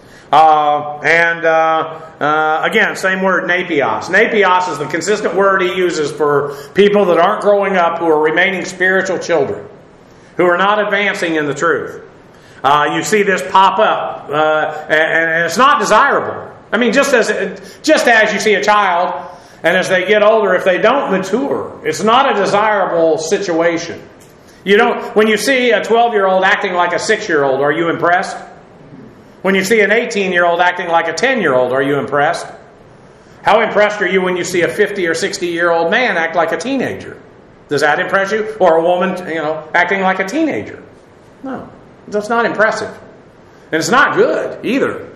Uh, and uh, uh, again, same word, napios. Napios is the consistent word he uses for people that aren't growing up, who are remaining spiritual children, who are not advancing in the truth. Uh, you see this pop up, uh, and, and it's not desirable. I mean, just as just as you see a child, and as they get older, if they don't mature, it's not a desirable situation. You don't. When you see a twelve-year-old acting like a six-year-old, are you impressed? When you see an eighteen-year-old acting like a ten-year-old, are you impressed? How impressed are you when you see a fifty or sixty-year-old man act like a teenager? Does that impress you? Or a woman, you know, acting like a teenager? No. That's not impressive. And it's not good either.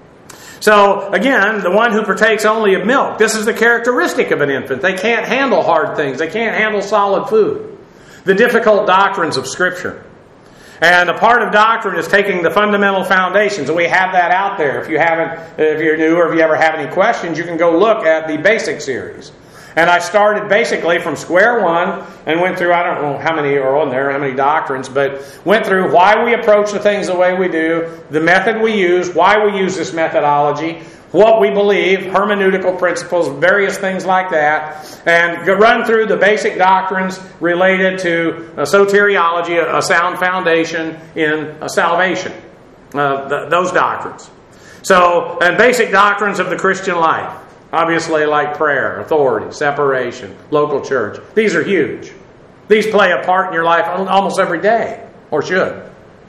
So, again, the one who partakes only of milk, this is the characteristic of an infant. They can't handle hard things. They can't handle solid food. The difficult doctrines of Scripture. And a part of doctrine is taking the fundamental foundations. And we have that out there. If you haven't, if you're new or if you ever have any questions, you can go look at the basic series. And I started basically from square one and went through, I don't know how many are on there, how many doctrines, but went through why we approach the things the way we do, the method we use, why we use this methodology, what we believe, hermeneutical principles, various things like that, and run through the basic doctrines related to uh, soteriology, a, a sound foundation in uh, salvation, uh, th- those doctrines. So, and basic doctrines of the Christian life. Obviously, like prayer, authority, separation, local church. These are huge. These play a part in your life almost every day, or should.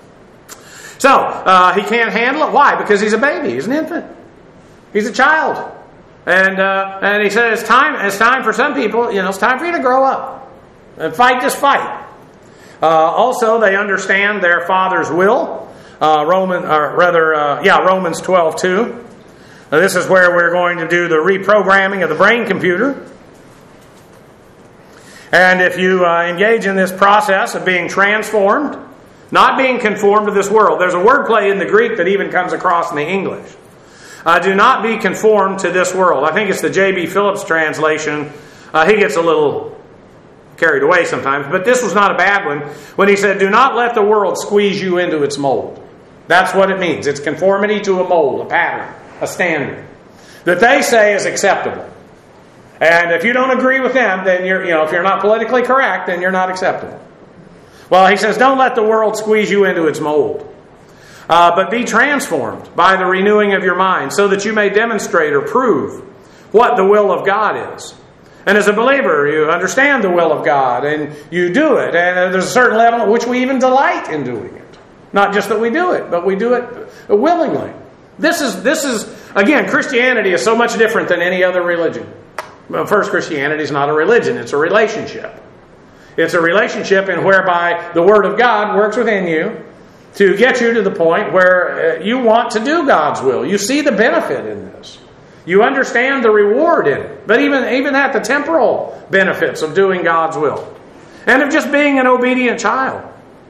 So, uh, he can't handle it. Why? Because he's a baby. He's an infant. He's a child. And uh, and he said it's time, it's time for some people, you know, it's time for you to grow up and fight this fight. Uh, also, they understand their Father's will. Uh, Roman, or rather, uh, yeah, Romans twelve two. Now, this is where we're going to do the reprogramming of the brain computer. And if you uh, engage in this process of being transformed, not being conformed to this world, there's a wordplay in the Greek that even comes across in the English. Uh, do not be conformed to this world. I think it's the J B Phillips translation. Uh, he gets a little carried away sometimes, but this was not a bad one when he said, do not let the world squeeze you into its mold. That's what it means. It's conformity to a mold, a pattern, a standard that they say is acceptable. And if you don't agree with them, then you're, you know, if you're not politically correct, then you're not acceptable. Well, he says, don't let the world squeeze you into its mold. Uh, but be transformed by the renewing of your mind so that you may demonstrate or prove what the will of God is. And as a believer, you understand the will of God and you do it. And there's a certain level at which we even delight in doing it. Not just that we do it, but we do it willingly. This is, this is again, Christianity is so much different than any other religion. Well, first, Christianity is not a religion. It's a relationship. It's a relationship in whereby the Word of God works within you to get you to the point where you want to do God's will. You see the benefit in this. You understand the reward in it. But even, even that, the temporal benefits of doing God's will. And of just being an obedient child.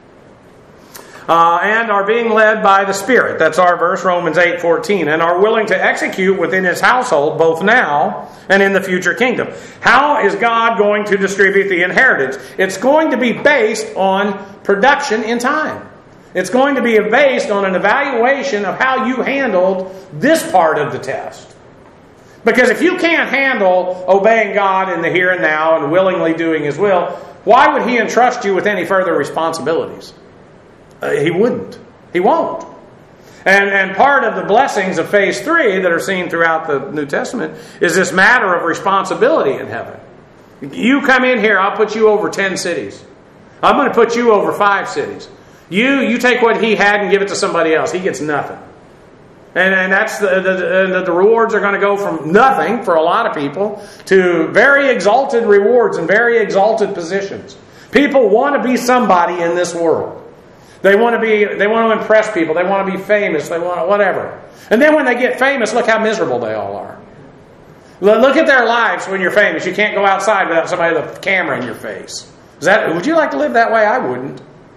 Uh, and are being led by the Spirit. That's our verse, Romans eight fourteen. And are willing to execute within His household, both now and in the future kingdom. How is God going to distribute the inheritance? It's going to be based on production in time. It's going to be based on an evaluation of how you handled this part of the test. Because if you can't handle obeying God in the here and now and willingly doing His will, why would He entrust you with any further responsibilities? Uh, he wouldn't. He won't. And, and part of the blessings of phase three that are seen throughout the New Testament is this matter of responsibility in heaven. You come in here, I'll put you over ten cities. I'm going to put you over five cities. You you take what he had and give it to somebody else. He gets nothing. And, and that's the, the, the, the rewards are going to go from nothing for a lot of people to very exalted rewards and very exalted positions. People want to be somebody in this world. They want to be. They want to impress people. They want to be famous. They want to whatever. And then when they get famous, look how miserable they all are. Look at their lives when you're famous. You can't go outside without somebody with a camera in your face. Is that? Would you like to live that way? I wouldn't.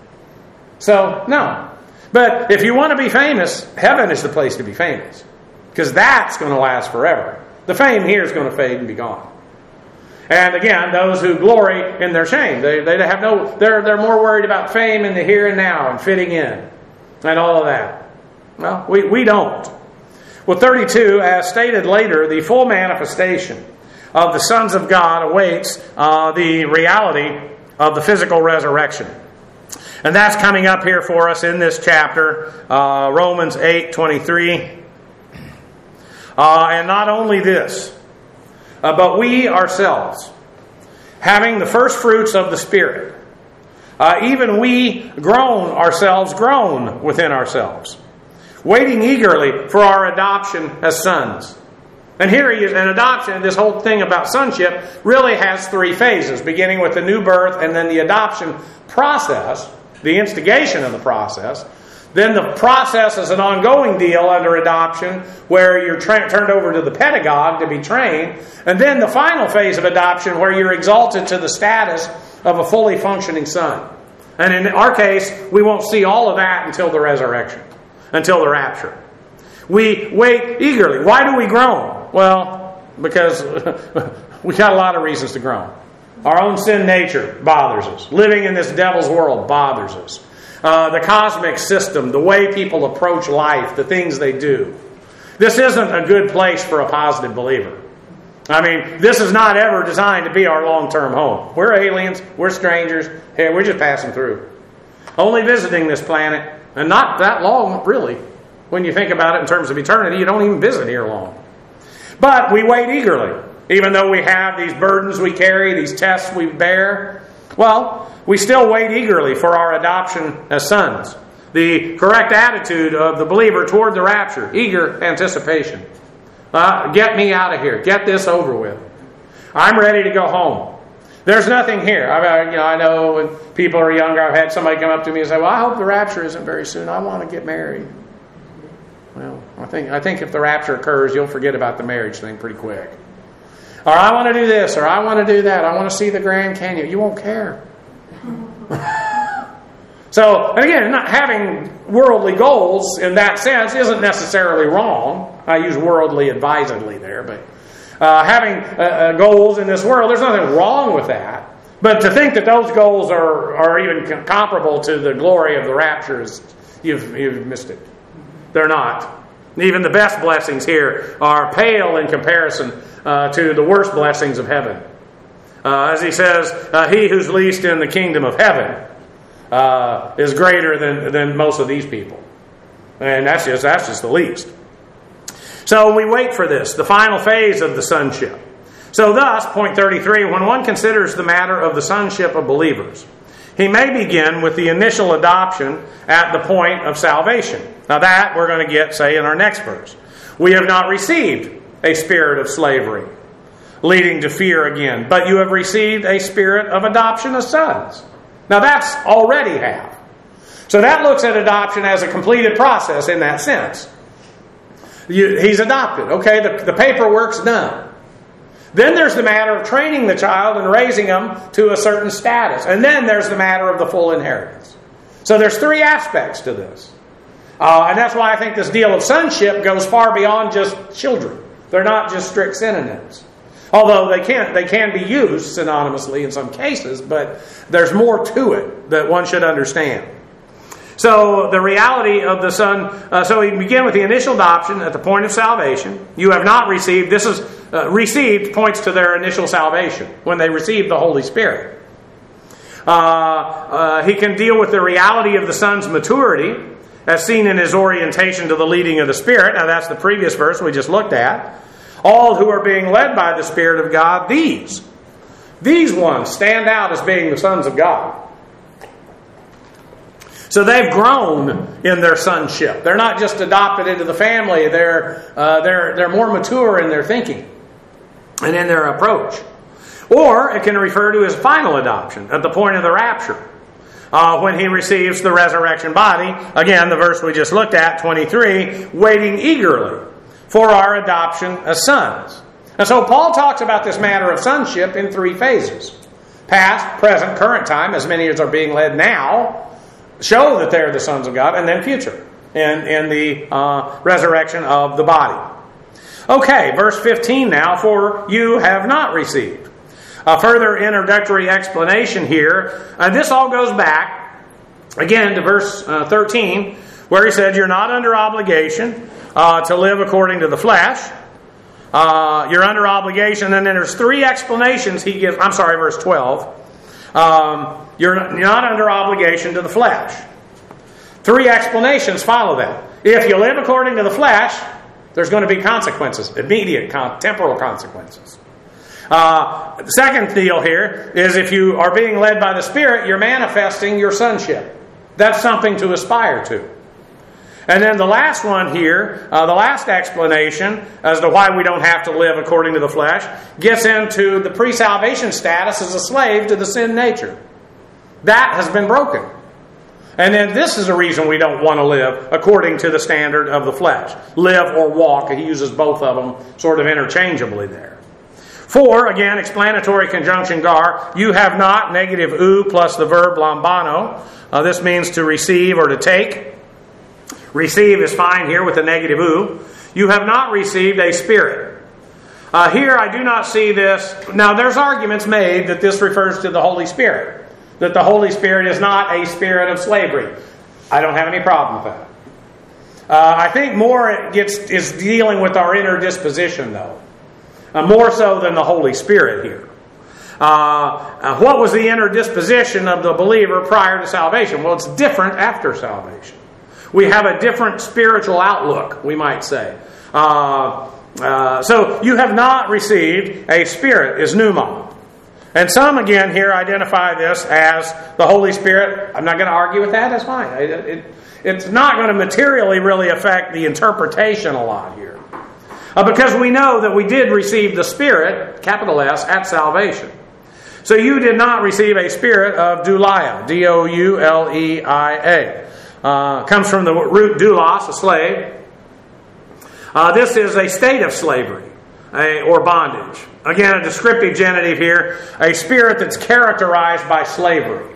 So no. But if you want to be famous, heaven is the place to be famous, because that's going to last forever. The fame here is going to fade and be gone. And again, those who glory in their shame, they, they have no. They're they're more worried about fame in the here and now and fitting in, and all of that. Well, we we don't. Well, thirty-two, as stated later, the full manifestation of the sons of God awaits uh, the reality of the physical resurrection. And that's coming up here for us in this chapter, uh, Romans eight twenty-three. Uh, and not only this, uh, but we ourselves, having the first fruits of the Spirit, uh, even we groan ourselves, groan within ourselves, waiting eagerly for our adoption as sons. And here he is, an adoption, this whole thing about sonship really has three phases, beginning with the new birth and then the adoption process, the instigation of the process. Then the process is an ongoing deal under adoption where you're tra- turned over to the pedagogue to be trained. And then the final phase of adoption where you're exalted to the status of a fully functioning son. And in our case, we won't see all of that until the resurrection, until the rapture. We wait eagerly. Why do we groan? Well, because we got a lot of reasons to groan. Our own sin nature bothers us. Living in this devil's world bothers us. Uh, the cosmic system, the way people approach life, the things they do. This isn't a good place for a positive believer. I mean, this is not ever designed to be our long-term home. We're aliens. We're strangers. Hey, we're just passing through. Only visiting this planet. And not that long, really. When you think about it in terms of eternity, you don't even visit here long. But we wait eagerly. Even though we have these burdens we carry, these tests we bear, well, we still wait eagerly for our adoption as sons. The correct attitude of the believer toward the rapture, eager anticipation. Uh, get me out of here. Get this over with. I'm ready to go home. There's nothing here. I, you know, I know when people are younger, I've had somebody come up to me and say, well, I hope the rapture isn't very soon. I want to get married. Well, I think I think if the rapture occurs, you'll forget about the marriage thing pretty quick. Or I want to do this, or I want to do that. I want to see the Grand Canyon. You won't care. So, and again, not having worldly goals in that sense isn't necessarily wrong. I use worldly advisedly there, but uh, having uh, uh, goals in this world, there's nothing wrong with that. But to think that those goals are, are even com- comparable to the glory of the rapture, is, you've, you've missed it. They're not. Even the best blessings here are pale in comparison uh, to the worst blessings of heaven. Uh, as he says, uh, he who's least in the kingdom of heaven uh, is greater than, than most of these people. And that's just, that's just the least. So we wait for this, the final phase of the sonship. So thus, point thirty-three, when one considers the matter of the sonship of believers, he may begin with the initial adoption at the point of salvation. Now that we're going to get, say, in our next verse. We have not received a spirit of slavery, leading to fear again, but you have received a spirit of adoption as sons. Now that's already have. So that looks at adoption as a completed process in that sense. You, he's adopted. Okay, the, the paperwork's done. Then there's the matter of training the child and raising them to a certain status. And then there's the matter of the full inheritance. So there's three aspects to this. Uh, and that's why I think this deal of sonship goes far beyond just children. They're not just strict synonyms. Although they can, they can be used synonymously in some cases, but there's more to it that one should understand. So the reality of the Son, uh, so we begin with the initial adoption at the point of salvation. You have not received, this is, uh, received points to their initial salvation, when they received the Holy Spirit. Uh, uh, he can deal with the reality of the Son's maturity, as seen in his orientation to the leading of the Spirit. Now that's the previous verse we just looked at. All who are being led by the Spirit of God, these, these ones stand out as being the sons of God. So they've grown in their sonship. They're not just adopted into the family. They're, uh, they're, they're more mature in their thinking and in their approach. Or it can refer to his final adoption at the point of the rapture, uh, when he receives the resurrection body. Again, the verse we just looked at, twenty-three, waiting eagerly for our adoption as sons. And so Paul talks about this matter of sonship in three phases. Past, present, current time, as many as are being led now, show that they're the sons of God, and then future, in, in the uh, resurrection of the body. Okay, verse fifteen now, for you have not received. A further introductory explanation here, and this all goes back, again, to verse uh, thirteen, where he said, you're not under obligation uh, to live according to the flesh. Uh, you're under obligation, and then there's three explanations he gives. I'm sorry, verse twelve. Um, you're not under obligation to the flesh. Three explanations follow that. If you live according to the flesh, there's going to be consequences, immediate, con- temporal consequences. Uh, the second deal here is if you are being led by the Spirit, you're manifesting your sonship. That's something to aspire to. And then the last one here, uh, the last explanation as to why we don't have to live according to the flesh, gets into the pre-salvation status as a slave to the sin nature. That has been broken. And then this is a reason we don't want to live according to the standard of the flesh. Live or walk. He uses both of them sort of interchangeably there. Four, again, explanatory conjunction gar. You have not, negative u plus the verb lambano. Uh, this means to receive or to take. Receive is fine here with the negative u. You have not received a spirit. Uh, here I do not see this. Now there's arguments made that this refers to the Holy Spirit. That the Holy Spirit is not a spirit of slavery. I don't have any problem with that. Uh, I think more it gets is dealing with our inner disposition though. Uh, more so than the Holy Spirit here. Uh, uh, what was the inner disposition of the believer prior to salvation? Well, it's different after salvation. We have a different spiritual outlook, we might say. Uh, uh, so, you have not received a spirit, is pneuma. And some, again, here identify this as the Holy Spirit. I'm not going to argue with that, that's fine. It, it, it's not going to materially really affect the interpretation a lot here. Uh, because we know that we did receive the Spirit, capital S, at salvation. So, you did not receive a spirit of douleia, D O U L E I A. Uh, comes from the root doulos, a slave. Uh, this is a state of slavery a, or bondage. Again, a descriptive genitive here, a spirit that's characterized by slavery.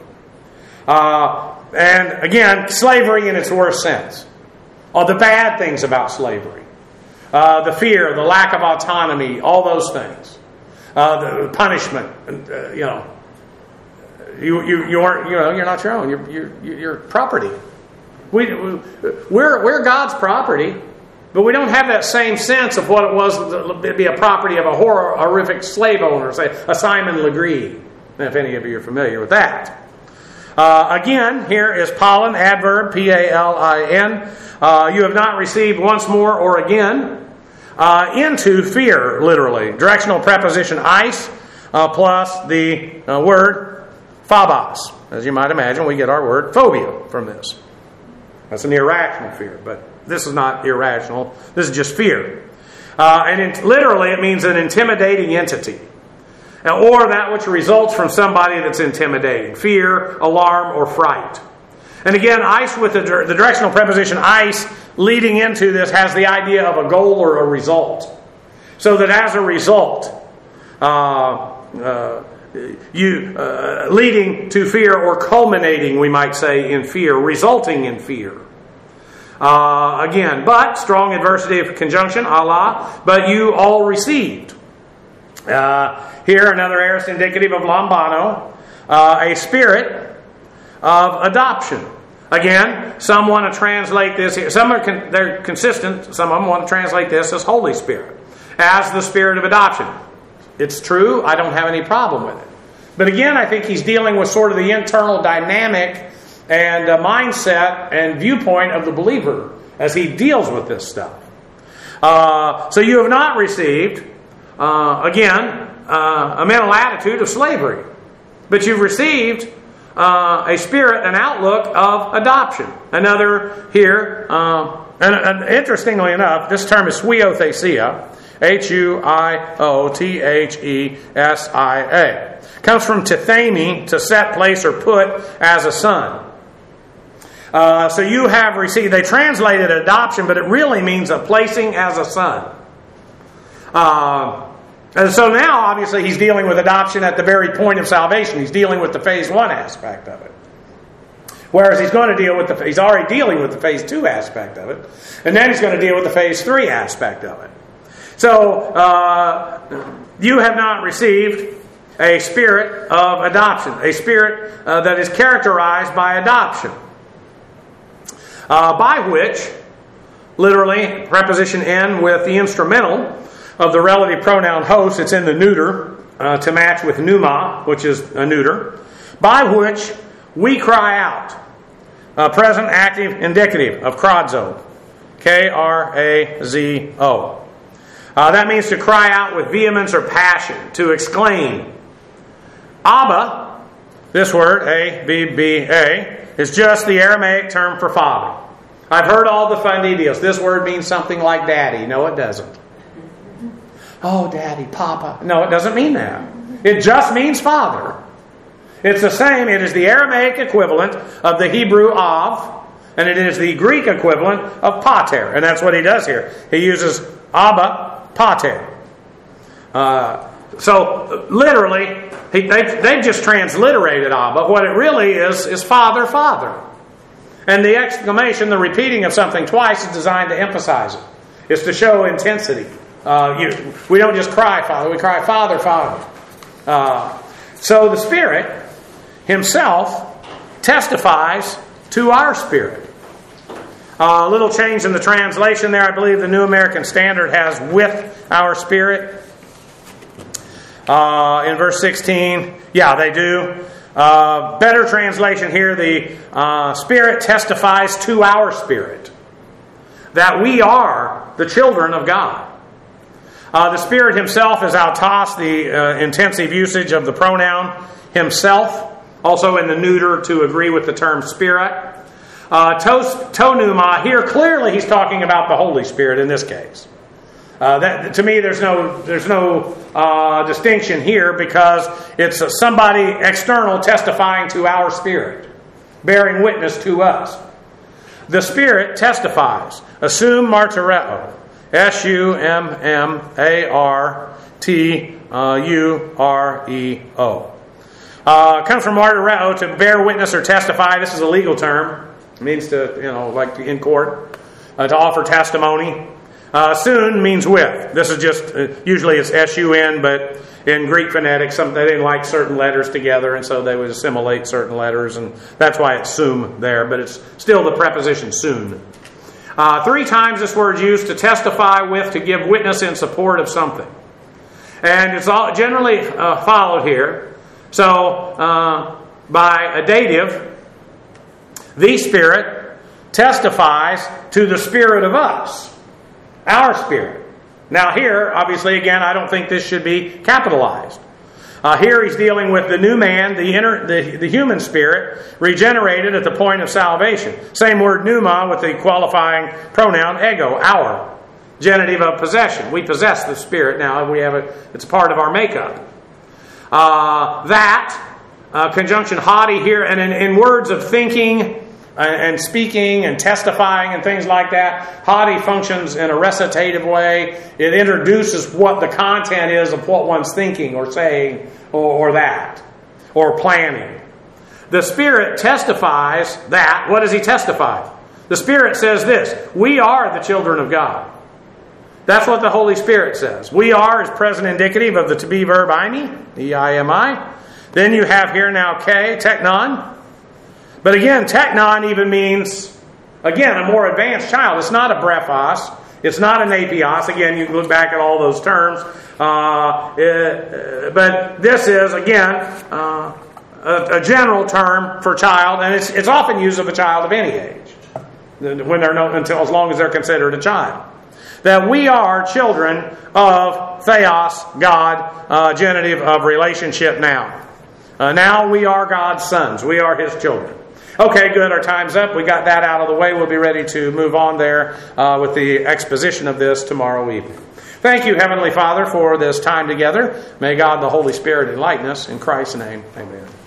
Uh, and again, slavery in its worst sense. All the bad things about slavery. Uh, the fear, the lack of autonomy, all those things. Uh, the punishment, uh, you know. You, you, you, aren't, you know, you're not your own. You're, you're, you're property. We, we're, we're God's property, but we don't have that same sense of what it was to be a property of a horror, horrific slave owner, say a Simon Legree, if any of you are familiar with that. Uh, again, here is pollen, adverb, P A L I N. Uh, you have not received once more or again uh, into fear, literally. Directional preposition eis uh, plus the uh, word phobos. As you might imagine, we get our word phobia from this. That's an irrational fear, but this is not irrational. This is just fear. Uh, and it, literally it means an intimidating entity. Or that which results from somebody that's intimidating. Fear, alarm, or fright. And again, eis with the, the directional preposition eis leading into this has the idea of a goal or a result. So that as a result, uh, uh, you uh, leading to fear or culminating, we might say, in fear, resulting in fear. Uh, again, but strong adversity of conjunction, Allah, but you all received. Uh, here, another aorist indicative of lambano, uh, a spirit of adoption. Again, some want to translate this here. Some are con- they're consistent. Some of them want to translate this as Holy Spirit, as the spirit of adoption. It's true. I don't have any problem with it. But again, I think he's dealing with sort of the internal dynamic and uh, mindset and viewpoint of the believer as he deals with this stuff. Uh, so you have not received, uh, again, uh, a mental attitude of slavery. But you've received uh, a spirit, an outlook of adoption. Another here, uh, and, and interestingly enough, this term is huiothesia, H U I O T H E S I A. Comes from tethemi, to set, place, or put as a son. Uh, so you have received, they translated adoption, but it really means a placing as a son. Uh, and so now, obviously, he's dealing with adoption at the very point of salvation. He's dealing with the phase one aspect of it. Whereas he's going to deal with the, he's already dealing with the phase two aspect of it. And then he's going to deal with the phase three aspect of it. So, uh, you have not received a spirit of adoption, a spirit uh, that is characterized by adoption, uh, by which, literally, preposition N with the instrumental of the relative pronoun host, it's in the neuter uh, to match with pneuma, which is a neuter, by which we cry out. Uh, present, active, indicative of krazo, K R A Z O. Uh, that means to cry out with vehemence or passion, to exclaim. Abba, this word, A B B A, is just the Aramaic term for father. I've heard all the funny deals. This word means something like daddy. No, it doesn't. Oh, daddy, papa. No, it doesn't mean that. It just means father. It's the same. It is the Aramaic equivalent of the Hebrew av, and it is the Greek equivalent of pater. And that's what he does here. He uses Abba, pater. Uh, so, literally, he, they've, they've just transliterated Abba. What it really is, is father, father. And the exclamation, the repeating of something twice, is designed to emphasize it. It's to show intensity. Uh, you, we don't just cry, Father. We cry, Father, Father. Uh, so the Spirit Himself testifies to our spirit. A uh, little change in the translation there. I believe the New American Standard has with our spirit. Uh, in verse sixteen, yeah, they do. Uh, better translation here, the uh, Spirit testifies to our spirit that we are the children of God. Uh, the Spirit Himself is autos, the uh, intensive usage of the pronoun Himself, also in the neuter to agree with the term Spirit. Uh, tos, tonuma, here clearly he's talking about the Holy Spirit in this case. Uh, that, to me, there's no there's no uh, distinction here because it's somebody external testifying to our spirit, bearing witness to us. The Spirit testifies. Assume martyreo. S U M M A R T U R E O. Uh, comes from martyreo, to bear witness or testify. This is a legal term. It means to, you know, like in court, uh, to offer testimony. Uh, soon means with. This is just, uh, usually it's S U N, but in Greek phonetics, some, they didn't like certain letters together, and so they would assimilate certain letters, and that's why it's sum there, but it's still the preposition soon. Uh, three times this word is used to testify with, to give witness in support of something. And it's all generally uh, followed here. So, uh, by a dative, the Spirit testifies to the Spirit of us. Our spirit. Now here, obviously, again, I don't think this should be capitalized. Uh, here he's dealing with the new man, the inner, the, the human spirit, regenerated at the point of salvation. Same word pneuma with the qualifying pronoun ego, our. Genitive of possession. We possess the Spirit now. We have a, it's part of our makeup. Uh, that, uh, conjunction haughty here, and in, in words of thinking and speaking and testifying and things like that, haughty functions in a recitative way. It introduces what the content is of what one's thinking or saying or, or that, or planning. The Spirit testifies that. What does He testify? The Spirit says this: we are the children of God. That's what the Holy Spirit says. We are is present indicative of the to be verb eimi, E I M I. Then you have here now K, teknon. But again, teknon even means, again, a more advanced child. It's not a brephos. It's not an apios. Again, you can look back at all those terms. Uh, it, but this is, again, uh, a, a general term for child, and it's, it's often used of a child of any age, when they're no, until as long as they're considered a child. That we are children of theos, God, uh, genitive of relationship now. Uh, now we are God's sons. We are His children. Okay, good. Our time's up. We got that out of the way. We'll be ready to move on there uh, with the exposition of this tomorrow evening. Thank you, Heavenly Father, for this time together. May God the Holy Spirit enlighten us. In Christ's name, amen.